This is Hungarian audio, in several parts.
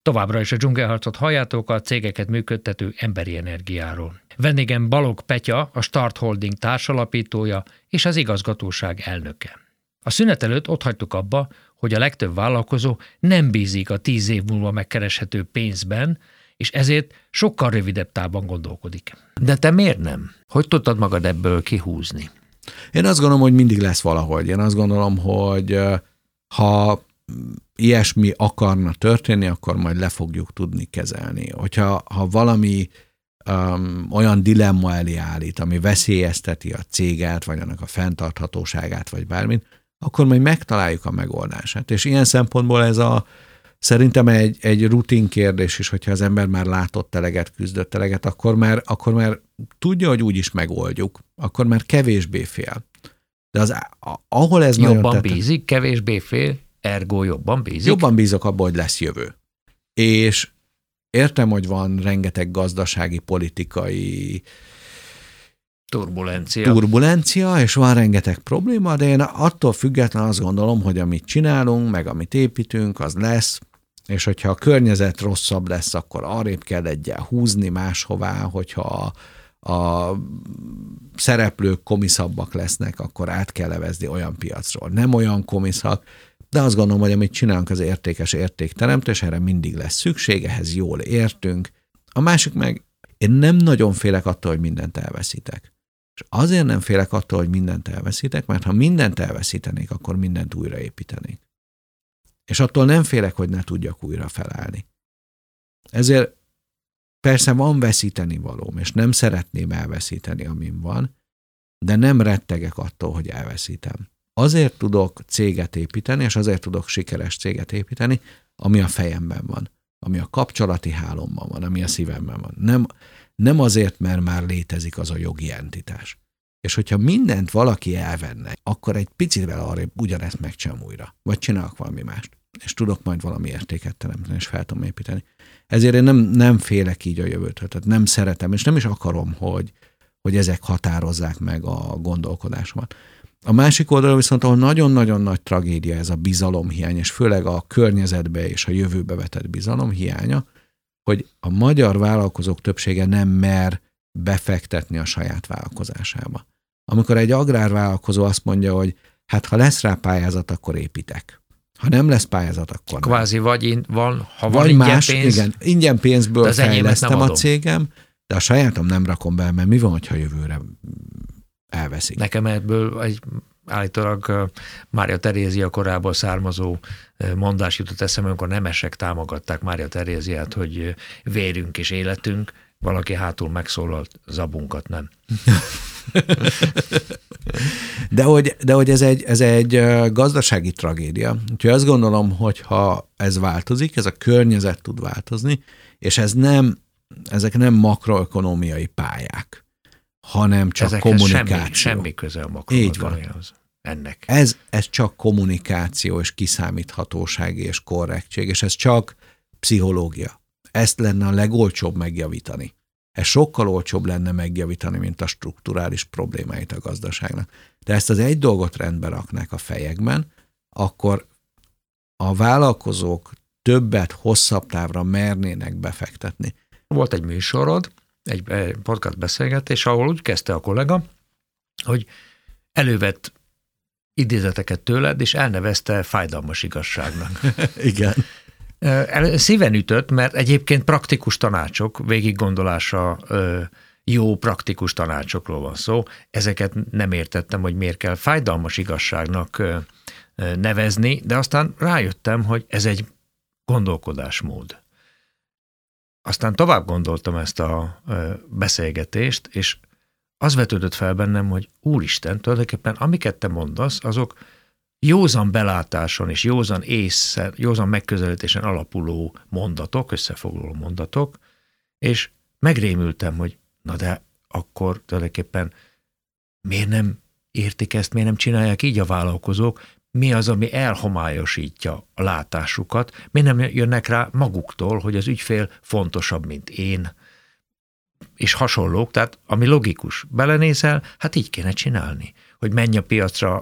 Továbbra is a dzsungelharcot halljátok a cégeket működtető emberi energiáról. Vendégem Balogh Petya, a Start Holding társalapítója és az igazgatóság elnöke. A szünet előtt ott hagytuk abba, hogy a legtöbb vállalkozó nem bízik a 10 év múlva megkereshető pénzben, és ezért sokkal rövidebb távban gondolkodik. De te miért nem? Hogy tudtad magad ebből kihúzni? Én azt gondolom, hogy mindig lesz valahogy. Én azt gondolom, hogy ha ilyesmi akarna történni, akkor majd le fogjuk tudni kezelni. Hogyha valami olyan dilemma elé állít, ami veszélyezteti a céget, vagy annak a fenntarthatóságát, vagy bármit, akkor majd megtaláljuk a megoldását. És ilyen szempontból ez szerintem egy rutin kérdés is, hogyha az ember már látott eleget, küzdött eleget, akkor már tudja, hogy úgy is megoldjuk, akkor már kevésbé fél. De ahol ez jobban bízik, kevésbé fél, ergo jobban bízik. Jobban bízok abban, hogy lesz jövő. És értem, hogy van rengeteg gazdasági, politikai turbulencia, és van rengeteg probléma, de én attól függetlenül azt gondolom, hogy amit csinálunk, meg amit építünk, az lesz, és hogyha a környezet rosszabb lesz, akkor arrébb kell egyel húzni máshová, hogyha a szereplők komiszabbak lesznek, akkor át kell levezni olyan piacról. Nem olyan komiszak, de azt gondolom, hogy amit csinálunk, az értékes értékteremtés, erre mindig lesz szükség, ehhez jól értünk. A másik meg, én nem nagyon félek attól, hogy mindent elveszítek. És azért nem félek attól, hogy mindent elveszítek, mert ha mindent elveszítenék, akkor mindent újraépítenék. És attól nem félek, hogy ne tudjak újra felállni. Ezért persze van veszíteni valóm, és nem szeretném elveszíteni, amin van, de nem rettegek attól, hogy elveszítem. Azért tudok céget építeni, és azért tudok sikeres céget építeni, ami a fejemben van, ami a kapcsolati hálomban van, ami a szívemben van. Nem azért, mert már létezik az a jogi entitás. És hogyha mindent valaki elvenne, akkor egy picivel arrébb ugyanezt megcsinálom újra. Vagy csinálok valami mást. És tudok majd valami értéket teremteni, és fel tudom építeni. Ezért én nem félek így a jövőtől. Tehát nem szeretem, és nem is akarom, hogy ezek határozzák meg a gondolkodásomat. A másik oldalon viszont, ahol nagyon-nagyon nagy tragédia ez a bizalomhiány, és főleg a környezetbe és a jövőbe vetett bizalom hiánya, hogy a magyar vállalkozók többsége nem mer befektetni a saját vállalkozásába. Amikor egy agrárvállalkozó azt mondja, hogy hát ha lesz rá pályázat, akkor építek. Ha nem lesz pályázat, akkor nem. Kvázi ha van ingyen más, pénz. Igen, ingyen pénzből fejlesztem a cégem, de a sajátom nem rakom be, mert mi van, ha jövőre elveszik? Nekem ebből állítólag Mária Terézia korából származó mondás jutott eszembe, amikor nemesek támogatták Mária Teréziát, hogy vérünk és életünk, valaki hátul megszólalt, zabunkat nem. De hogy ez egy gazdasági tragédia. Úgyhogy azt gondolom, hogy ha ez változik, ez a környezet tud változni, és ezek nem makroökonómiai pályák, hanem csak ezekhez kommunikáció. Semmi köze a makroökonómiához. Ennek. Ez csak kommunikáció, és kiszámíthatóság, és korrektség, és ez csak pszichológia. Ezt lenne a legolcsóbb megjavítani. Ez sokkal olcsóbb lenne megjavítani, mint a strukturális problémáit a gazdaságnak. De ezt az egy dolgot rendbe raknák a fejekben, akkor a vállalkozók többet, hosszabb távra mernének befektetni. Volt egy műsorod, egy podcast beszélgetés, ahol úgy kezdte a kollega, hogy elővett idézeteket tőled, és elnevezte fájdalmas igazságnak. Igen. Szíven ütött, mert egyébként praktikus tanácsok, végiggondolása jó praktikus tanácsokról van szó. Ezeket nem értettem, hogy miért kell fájdalmas igazságnak nevezni, de aztán rájöttem, hogy ez egy gondolkodásmód. Aztán tovább gondoltam ezt a beszélgetést, és az vetődött fel bennem, hogy úristen, tulajdonképpen amiket te mondasz, azok józan belátáson és józan megközelítésen alapuló mondatok, összefoglaló mondatok, és megrémültem, hogy na de akkor tulajdonképpen miért nem értik ezt, miért nem csinálják így a vállalkozók, mi az, ami elhomályosítja a látásukat, miért nem jönnek rá maguktól, hogy az ügyfél fontosabb, mint én, és hasonlók, tehát ami logikus. Belenézel, hát így kéne csinálni, hogy menj a piacra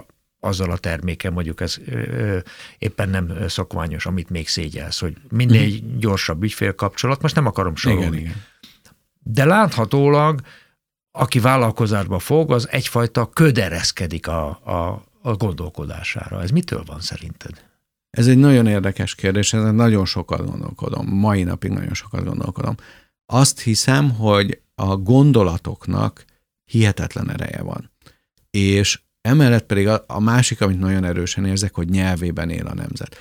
azzal a termékkel, mondjuk ez éppen nem szokványos, amit még szégyelsz, hogy minél gyorsabb ügyfélkapcsolat, most nem akarom sorolni. Igen. De láthatólag, aki vállalkozásba fog, az egyfajta ködereszkedik a gondolkodására. Ez mitől van szerinted? Ez egy nagyon érdekes kérdés, ezen nagyon sokat gondolkodom. Mai napig nagyon sokat gondolkodom. Azt hiszem, hogy a gondolatoknak hihetetlen ereje van. És emellett pedig a másik, amit nagyon erősen érzek, hogy nyelvében él a nemzet.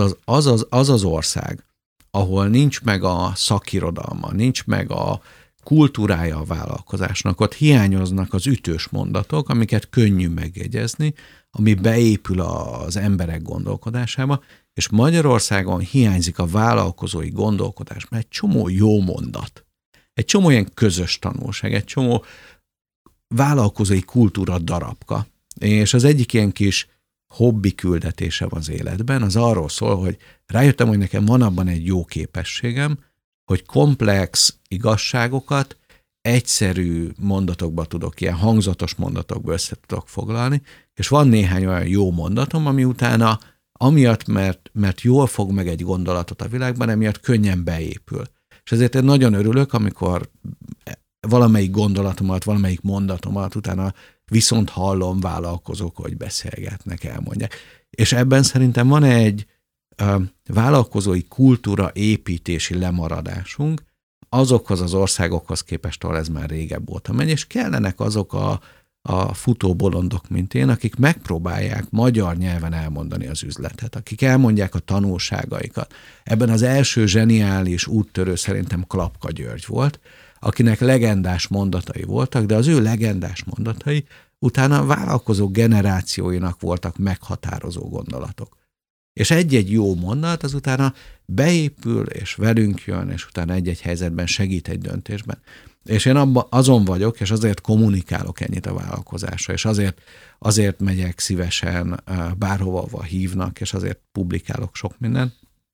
Az ország, ahol nincs meg a szakirodalma, nincs meg a kultúrája a vállalkozásnak, ott hiányoznak az ütős mondatok, amiket könnyű megjegyezni, ami beépül az emberek gondolkodásába, és Magyarországon hiányzik a vállalkozói gondolkodás, mert egy csomó jó mondat, egy csomó ilyen közös tanulság, egy csomó vállalkozói kultúra darabka. És az egyik ilyen kis hobbi küldetésem az életben, az arról szól, hogy rájöttem, hogy nekem van abban egy jó képességem, hogy komplex igazságokat egyszerű mondatokba tudok, ilyen hangzatos mondatokba össze tudok foglalni, és van néhány olyan jó mondatom, ami utána amiatt, mert jól fog meg egy gondolatot a világban, emiatt könnyen beépül. És ezért én nagyon örülök, amikor valamelyik gondolatomat, valamelyik mondatomat utána viszont hallom vállalkozók, hogy beszélgetnek, elmondják. És ebben szerintem van egy vállalkozói kultúra építési lemaradásunk azokhoz az országokhoz képest, ahol ez már régebb óta megy, és kellenek azok a futóbolondok, mint én, akik megpróbálják magyar nyelven elmondani az üzletet, akik elmondják a tanulságaikat. Ebben az első zseniális úttörő szerintem Klapka György volt, akinek legendás mondatai voltak, de az ő legendás mondatai utána a vállalkozó generációinak voltak meghatározó gondolatok. És egy-egy jó mondat az utána beépül, és velünk jön, és utána egy-egy helyzetben segít egy döntésben. És én azon vagyok, és azért kommunikálok ennyit a vállalkozásra, és azért megyek szívesen bárhova hívnak, és azért publikálok sok mindent,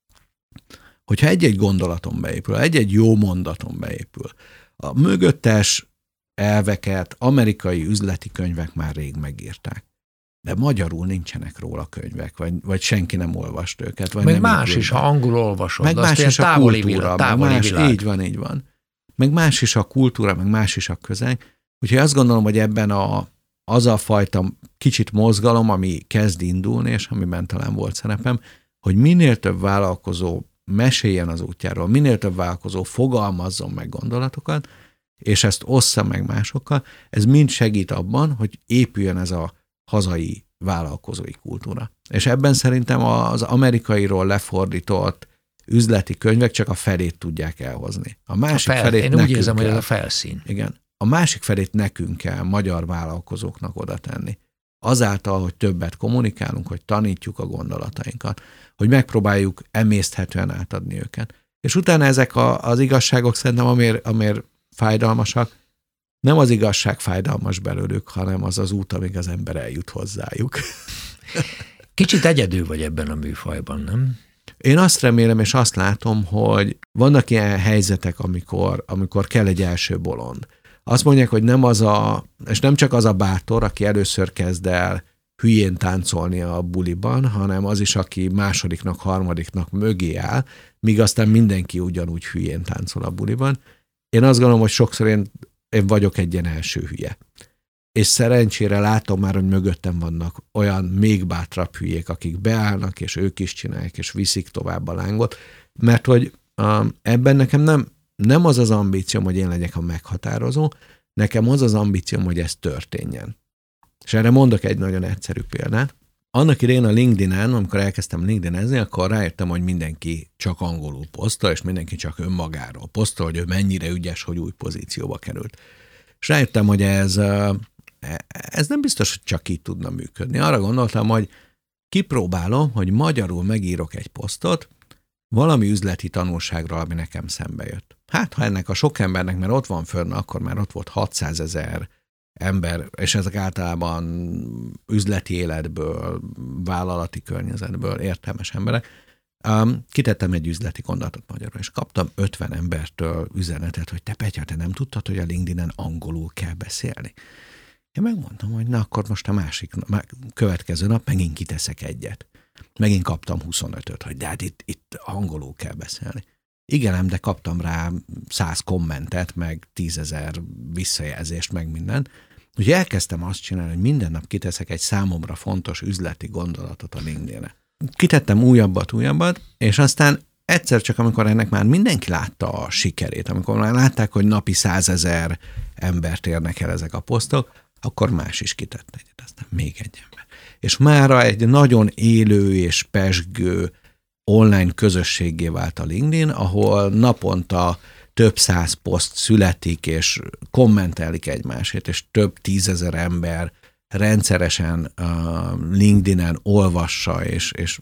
hogyha egy-egy gondolaton beépül, egy-egy jó mondaton beépül, a mögöttes elveket amerikai üzleti könyvek már rég megírták. De magyarul nincsenek róla könyvek, vagy senki nem olvast őket. Vagy meg nem más is, ha angol olvasod. Meg más is a kultúra. Távoli világ. Így van. Meg más is a kultúra, meg más is a közeg. Úgyhogy azt gondolom, hogy ebben az a fajta kicsit mozgalom, ami kezd indulni, és amiben talán volt szerepem, hogy minél több vállalkozó meséljen az útjáról, minél több vállalkozó fogalmazzon meg gondolatokat, és ezt ossza meg másokkal, ez mind segít abban, hogy épüljön ez a hazai vállalkozói kultúra. És ebben szerintem az amerikairól lefordított üzleti könyvek csak a felét tudják elhozni. A másik felét én úgy érzem, hogy ez a felszín. Igen. A másik felét nekünk kell, magyar vállalkozóknak oda tenni. Azáltal, hogy többet kommunikálunk, hogy tanítjuk a gondolatainkat, hogy megpróbáljuk emészthetően átadni őket. És utána ezek az igazságok szerintem, amért fájdalmasak, nem az igazság fájdalmas belőlük, hanem az út, amíg az ember eljut hozzájuk. Kicsit egyedül vagy ebben a műfajban, nem? Én azt remélem, és azt látom, hogy vannak ilyen helyzetek, amikor kell egy első bolond. Azt mondják, hogy és nem csak az a bátor, aki először kezd el hülyén táncolni a buliban, hanem az is, aki másodiknak, harmadiknak mögé áll, míg aztán mindenki ugyanúgy hülyén táncol a buliban. Én azt gondolom, hogy sokszor én vagyok egy ilyen első hülye. És szerencsére látom már, hogy mögöttem vannak olyan még bátrabb hülyék, akik beállnak, és ők is csinálják, és viszik tovább a lángot, mert hogy ebben nekem nem az az ambícióm, hogy én legyek a meghatározó, nekem az az ambícióm, hogy ez történjen. És erre mondok egy nagyon egyszerű példát. Annak idején a LinkedIn-en, amikor elkezdtem LinkedIn-ezni, akkor rájöttem, hogy mindenki csak angolul posztol, és mindenki csak önmagáról posztol, hogy ő mennyire ügyes, hogy új pozícióba került. És rájöttem, hogy ez nem biztos, hogy csak így tudna működni. Arra gondoltam, hogy kipróbálom, hogy magyarul megírok egy posztot valami üzleti tanulságról, ami nekem szembe jött. Hát, ha ennek a sok embernek, mert ott van fönn, akkor már ott volt 600 000 ember, és ezek általában üzleti életből, vállalati környezetből értelmes emberek. Kitettem egy üzleti gondolatot magyarul, és kaptam 50 embertől üzenetet, hogy te Petya, te nem tudtad, hogy a LinkedIn-en angolul kell beszélni? Én megmondtam, hogy na akkor most a következő nap megint kiteszek egyet. Megint kaptam 25-öt, hogy de hát itt angolul kell beszélni. Igen, de kaptam rá 100 kommentet, meg 10 000 visszajelzést, meg mindent. Úgyhogy elkezdtem azt csinálni, hogy minden nap kiteszek egy számomra fontos üzleti gondolatot a LinkedIn-re. Kitettem újabbat, és aztán egyszer csak, amikor ennek már mindenki látta a sikerét, amikor már látták, hogy napi 100 000 embert érnek el ezek a posztok, akkor más is kitett egyet, aztán még egy ember. És mára egy nagyon élő és pezsgő online közösséggé vált a LinkedIn, ahol naponta több 100 poszt születik, és kommentelik egymásért, és több 10 000 ember rendszeresen LinkedIn-en olvassa, és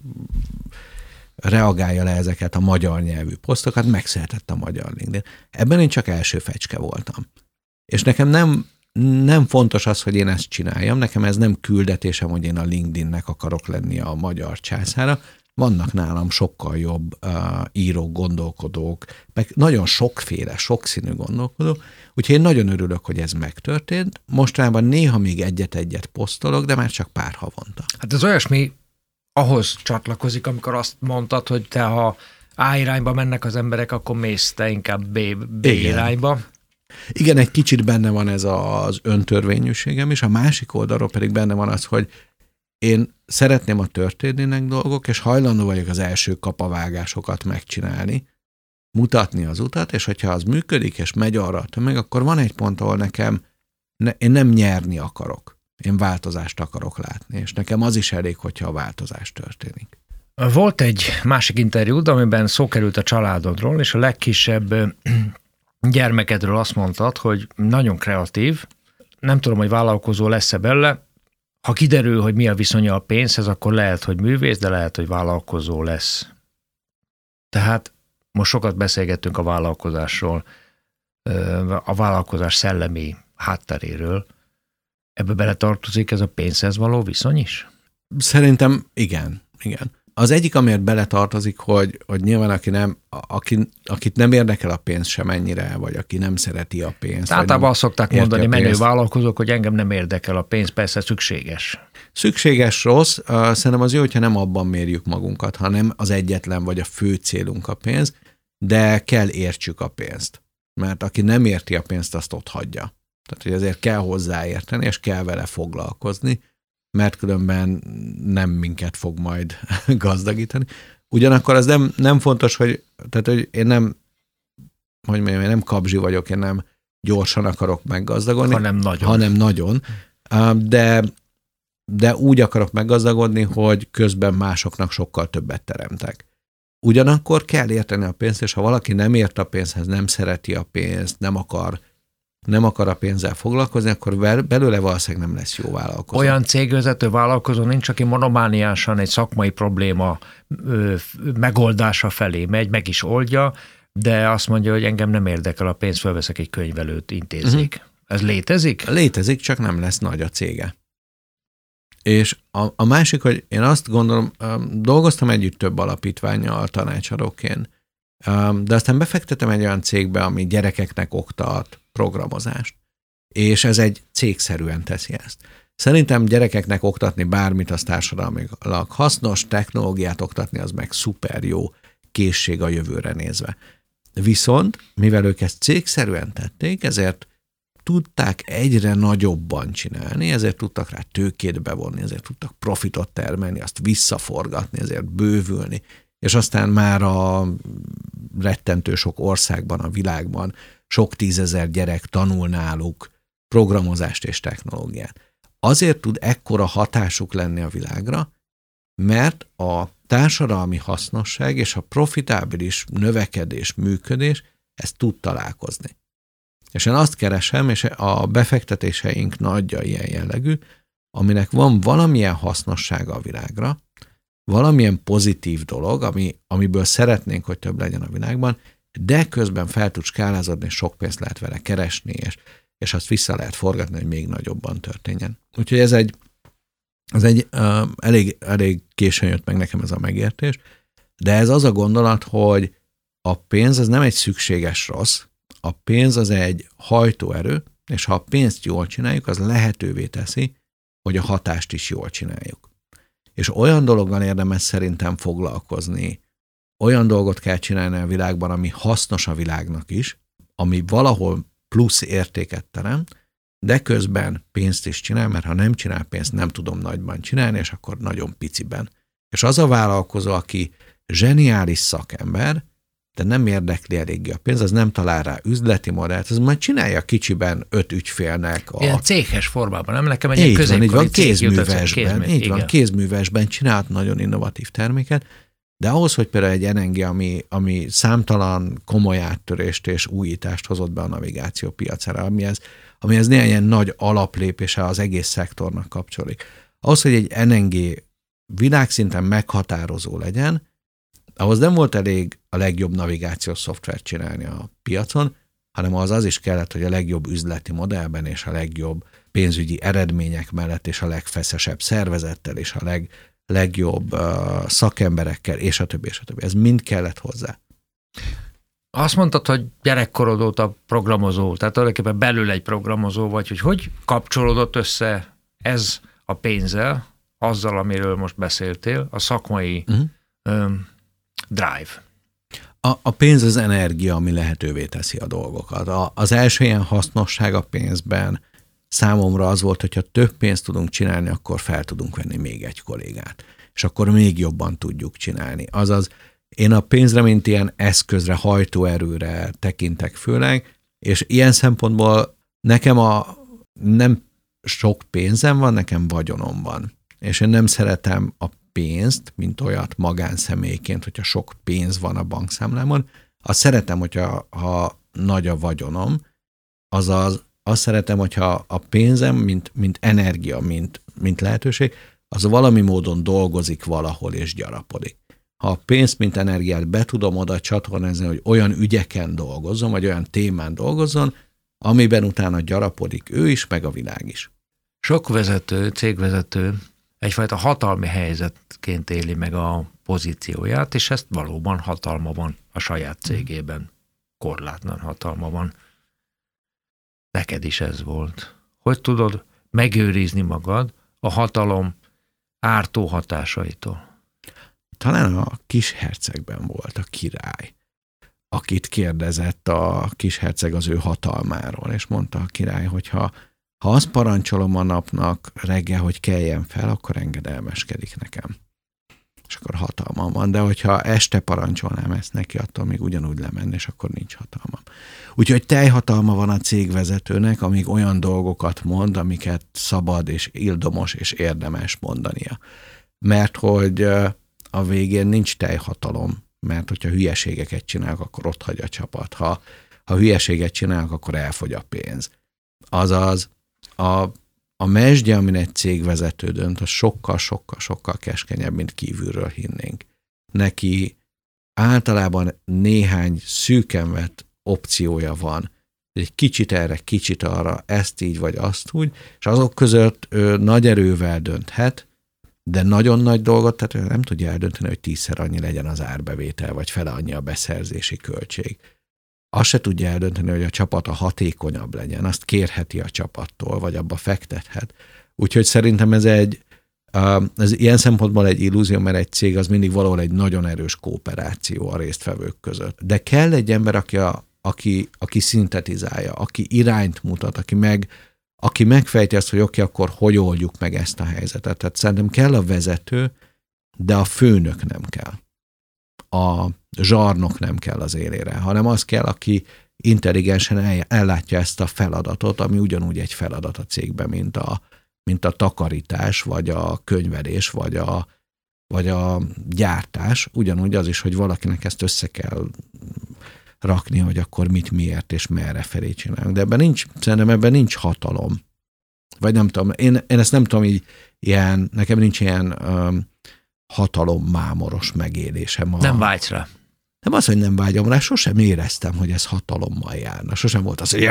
reagálja le ezeket a magyar nyelvű posztokat, megszületett a magyar LinkedIn. Ebben én csak első fecske voltam. És nekem nem fontos az, hogy én ezt csináljam, nekem ez nem küldetésem, hogy én a LinkedInnek akarok lenni a magyar császára. Vannak nálam sokkal jobb írók, gondolkodók, meg nagyon sokféle, sokszínű gondolkodók, úgyhogy én nagyon örülök, hogy ez megtörtént. Mostanában néha még egyet-egyet posztolok, de már csak pár havonta. Hát ez olyasmi, ahhoz csatlakozik, amikor azt mondtad, hogy te ha A irányba mennek az emberek, akkor mész te inkább B irányba. Igen, egy kicsit benne van ez az öntörvényűségem is, a másik oldalról pedig benne van az, hogy én szeretném, a történnének dolgok, és hajlandó vagyok az első kapavágásokat megcsinálni, mutatni az utat, és hogyha az működik, és megy arra a tömeg, akkor van egy pont, ahol én nem nyerni akarok. Én változást akarok látni, és nekem az is elég, hogyha a változás történik. Volt egy másik interjúd, amiben szó került a családodról, és a legkisebb gyermekedről azt mondtad, hogy nagyon kreatív, nem tudom, hogy vállalkozó lesz-e belőle. Ha kiderül, hogy mi a viszonya a pénzhez, akkor lehet, hogy művész, de lehet, hogy vállalkozó lesz. Tehát most sokat beszélgettünk a vállalkozásról, a vállalkozás szellemi hátteréről. Ebbe beletartozik ez a pénzhez való viszony is? Szerintem igen. Az egyik, amiért beletartozik, hogy nyilván akit nem érdekel a pénz sem ennyire, vagy aki nem szereti a pénzt. Általában azt szokták mondani menő vállalkozók, hogy engem nem érdekel a pénz, persze szükséges. Szükséges, rossz. Szerintem az jó, hogyha nem abban mérjük magunkat, hanem az egyetlen vagy a fő célunk a pénz, de kell értsük a pénzt. Mert aki nem érti a pénzt, azt ott hagyja. Tehát, hogy ezért kell hozzáérteni, és kell vele foglalkozni, mert különben nem minket fog majd gazdagítani. Ugyanakkor az nem fontos, hogy én nem kapzsi vagyok, én nem gyorsan akarok meggazdagodni, hanem nagyon. De úgy akarok meggazdagodni, hogy közben másoknak sokkal többet teremtek. Ugyanakkor kell érteni a pénzt, és ha valaki nem ért a pénzhez, nem szereti a pénzt, nem akar a pénzzel foglalkozni, akkor belőle valószínűleg nem lesz jó vállalkozó. Olyan cégvezető vállalkozó nincs, aki monomániásan egy szakmai probléma megoldása felé megy, meg is oldja, de azt mondja, hogy engem nem érdekel a pénz, felveszek egy könyvelőt, intézzék. Uh-huh. Ez létezik? Létezik, csak nem lesz nagy a cége. És a másik, hogy én azt gondolom, dolgoztam együtt több alapítvánnyal tanácsadóként, de aztán befektetem egy olyan cégbe, ami gyerekeknek oktat programozást, és ez egy cégszerűen teszi ezt. Szerintem gyerekeknek oktatni bármit, az társadalmilag hasznos, technológiát oktatni, az meg szuper jó készség a jövőre nézve. Viszont, mivel ők ezt cégszerűen tették, ezért tudták egyre nagyobban csinálni, ezért tudtak rá tőkét bevonni, ezért tudtak profitot termelni, azt visszaforgatni, ezért bővülni, és aztán már a rettentő sok országban, a világban sok 10 000 gyerek tanul náluk programozást és technológiát. Azért tud ekkora hatásuk lenni a világra, mert a társadalmi hasznosság és a profitábilis növekedés, működés, ez tud találkozni. És én azt keresem, és a befektetéseink nagyja ilyen jellegű, aminek van valamilyen hasznossága a világra, valamilyen pozitív dolog, amiből szeretnénk, hogy több legyen a világban, de közben fel tud skálázódni, és sok pénzt lehet vele keresni, és azt vissza lehet forgatni, hogy még nagyobban történjen. Úgyhogy ez egy elég későn jött meg nekem ez a megértés, de ez az a gondolat, hogy a pénz az nem egy szükséges rossz, a pénz az egy hajtóerő, és ha a pénzt jól csináljuk, az lehetővé teszi, hogy a hatást is jól csináljuk. És olyan dologgal érdemes szerintem foglalkozni, olyan dolgot kell csinálni a világban, ami hasznos a világnak is, ami valahol plusz értéket teremt, de közben pénzt is csinál, mert ha nem csinál pénzt, nem tudom nagyban csinálni, és akkor nagyon piciben. És az a vállalkozó, aki zseniális szakember, de nem érdekli eléggé a pénz, az nem talál rá üzleti modellt, az majd csinálja kicsiben 5 ügyfélnek. Ilyen céhes formában, nem nekem egy középkori kézművesben csinált nagyon innovatív terméket, de ahhoz, hogy például egy NNG, ami számtalan komoly áttörést és újítást hozott be a navigáció piacára, amihez néhány ilyen nagy alaplépése az egész szektornak kapcsolódik. Ahhoz, hogy egy NNG világszinten meghatározó legyen, ahhoz nem volt elég a legjobb navigációs szoftvert csinálni a piacon, hanem az is kellett, hogy a legjobb üzleti modellben és a legjobb pénzügyi eredmények mellett és a legfeszesebb szervezettel és a legjobb szakemberekkel és a többi, és a többi. Ez mind kellett hozzá. Azt mondtad, hogy gyerekkorod óta programozó, tehát tulajdonképpen belül egy programozó vagy, hogy kapcsolódott össze ez a pénzzel, azzal, amiről most beszéltél, a szakmai drive. A pénz az energia, ami lehetővé teszi a dolgokat. Az első ilyen hasznosság a pénzben számomra az volt, hogyha több pénzt tudunk csinálni, akkor fel tudunk venni még egy kollégát. És akkor még jobban tudjuk csinálni. Azaz, én a pénzre, mint ilyen eszközre, hajtóerőre tekintek főleg, és ilyen szempontból nekem nem sok pénzem van, nekem vagyonom van. És én nem szeretem a pénzt, mint olyat magánszemélyként, hogyha sok pénz van a bankszámlámon. Azt szeretem, ha nagy a vagyonom, azaz azt szeretem, hogyha a pénzem, mint energia, mint lehetőség, az valami módon dolgozik valahol és gyarapodik. Ha a pénzt, mint energiát be tudom oda csatornázni, hogy olyan ügyeken dolgozzon, vagy olyan témán dolgozzon, amiben utána gyarapodik ő is, meg a világ is. Sok vezető, cégvezető egyfajta hatalmi helyzetként éli meg a pozícióját, és ezt valóban hatalma van a saját cégében. Korlátlan hatalma van. Neked is ez volt. Hogy tudod megőrizni magad a hatalom ártó hatásaitól? Talán a kishercegben volt a király, akit kérdezett a kisherceg az ő hatalmáról, és mondta a király, hogy ha azt parancsolom a napnak reggel, hogy keljen fel, akkor engedelmeskedik nekem. És akkor hatalmam van, de hogyha este parancsolnám ezt neki, attól még ugyanúgy lemenni, és akkor nincs hatalmam. Úgyhogy teljhatalma van a cégvezetőnek, amíg olyan dolgokat mond, amiket szabad és ildomos és érdemes mondania. Mert hogy a végén nincs teljhatalom, mert hogyha hülyeségeket csinálok, akkor ott hagy a csapat. Ha hülyeséget csinálok, akkor elfogy a pénz. Azaz a mesdje, amin egy cégvezető dönt, az sokkal keskenyebb, mint kívülről hinnénk. Neki általában néhány szűken vett opciója van, egy kicsit erre, kicsit arra, ezt így vagy azt úgy, és azok között ő nagy erővel dönthet, de nagyon nagy dolgot, tehát nem tudja eldönteni, hogy 10-szer annyi legyen az árbevétel, vagy fele annyi a beszerzési költség. Azt se tudja eldönteni, hogy a csapata hatékonyabb legyen, azt kérheti a csapattól, vagy abba fektethet. Úgyhogy szerintem ez ilyen szempontból egy illúzió, mert egy cég az mindig valahol egy nagyon erős kooperáció a résztvevők között. De kell egy ember, aki szintetizálja, aki irányt mutat, aki megfejti azt, hogy oké, akkor hogy oldjuk meg ezt a helyzetet. Tehát szerintem kell a vezető, de a főnök nem kell. A zsarnok nem kell az élére, hanem az kell, aki intelligensen ellátja ezt a feladatot, ami ugyanúgy egy feladat a cégben, mint a takarítás, vagy a könyvelés, vagy a gyártás. Ugyanúgy az is, hogy valakinek ezt össze kell rakni, hogy akkor mit, miért és merre felé csinálunk. De szerintem ebben nincs hatalom. Vagy nem tudom, én ezt nem tudom így nekem nincs ilyen hatalommámoros megélésem. Nem vágysz rá. Nem az, hogy nem vágyom rá, sosem éreztem, hogy ez hatalommal járna. Sosem volt az, hogy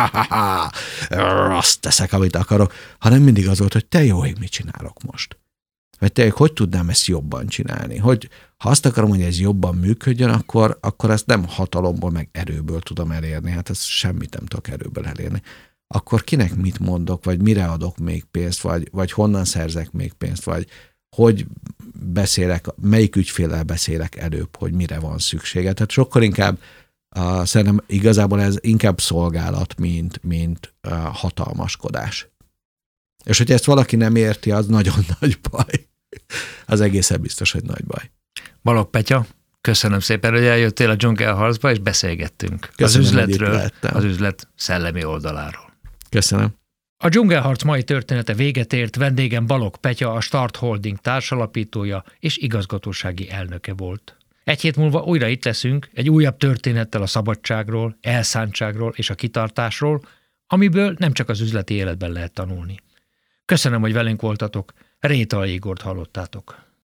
azt teszek, amit akarok, hanem mindig az volt, hogy te jó ég, mit csinálok most. Vagy te hogy tudnám ezt jobban csinálni. Hogy ha azt akarom, hogy ez jobban működjön, akkor ezt nem hatalomból, meg erőből tudom elérni. Hát ezt semmit nem tudok erőből elérni. akkor kinek mit mondok, vagy mire adok még pénzt, vagy honnan szerzek még pénzt, vagy hogy beszélek, melyik ügyféllel beszélek előbb, hogy mire van szüksége. Tehát sokkal inkább szerintem igazából ez inkább szolgálat, mint hatalmaskodás. És hogyha ezt valaki nem érti, az nagyon nagy baj. Az egészen biztos, hogy nagy baj. Balogh Petya, köszönöm szépen, hogy eljöttél a Dzsungelharcba, és beszélgettünk Köszönöm, az üzletről, az üzlet szellemi oldaláról. Köszönöm. A Dzsungelharc mai története véget ért, vendégem Balogh Petya, a Start Holding társalapítója és igazgatósági elnöke volt. Egy hét múlva újra itt leszünk, egy újabb történettel a szabadságról, elszántságról és a kitartásról, amiből nem csak az üzleti életben lehet tanulni. Köszönöm, hogy velünk voltatok, Rétai Igort hallottátok.